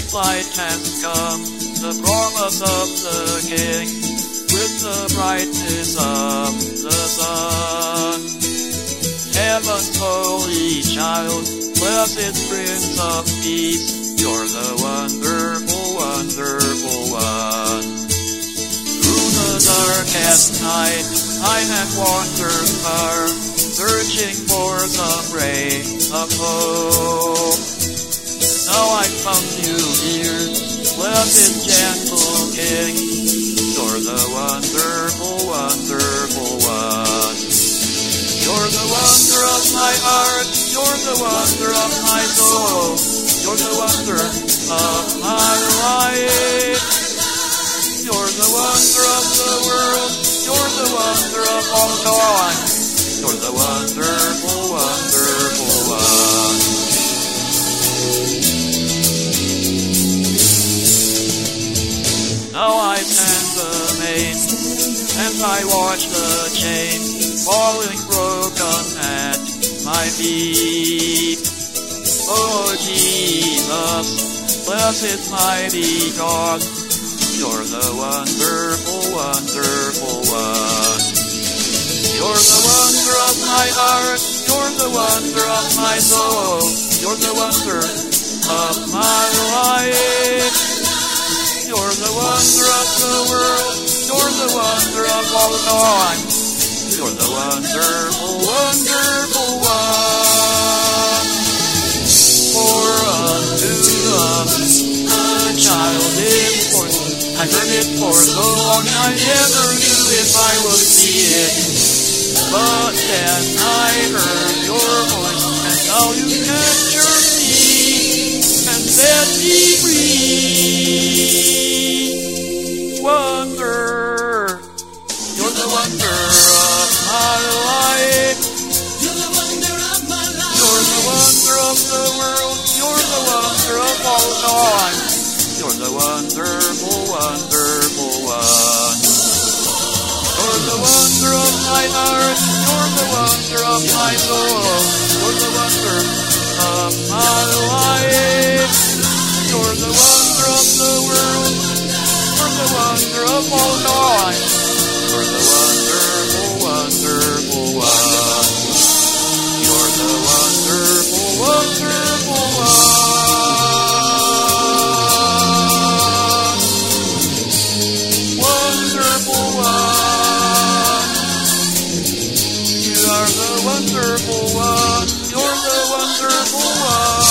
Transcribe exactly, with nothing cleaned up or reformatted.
light has come, the promise of the King, with the brightness of the sun. Heaven's holy child, blessed Prince of Peace, you're the wonderful, wonderful one. Through the darkest night, I have wandered far, searching for some ray of hope. Now I found you here, blessed gentle King, you're the wonderful, wonderful one. You're the wonder of my heart, you're the wonder of my soul, you're the wonder of my life. You're the wonder of the world, you're the wonder of all time, you're the wonderful, wonderful one. Now I stand amazed, and I watch the chains falling broken at my feet. Oh Jesus, blessed mighty God, you're the wonderful, wonderful one. You're the wonder of my heart, you're the wonder of my soul, you're the wonder of my life. You're the wonder of the world, you're the wonder of all time, you're the wonderful, wonderful one. For unto us a child is born, I heard it for so long I never knew if I would see it. But then I heard your voice, and now you capture me and set me free. Wonder, you're the wonder of my life. You're the wonder of my life. You're the wonder of the world. You're the wonder of all time. You're the wonderful, wonderful one. You're the wonder of my heart. You're the wonder of my soul. You're the wonder of my life. You're the wonder of the world. You're the wonder of all time. You're the wonderful, wonderful one. You're the wonderful, wonderful one. Wonderful one. You are the wonderful one. You're the wonderful one.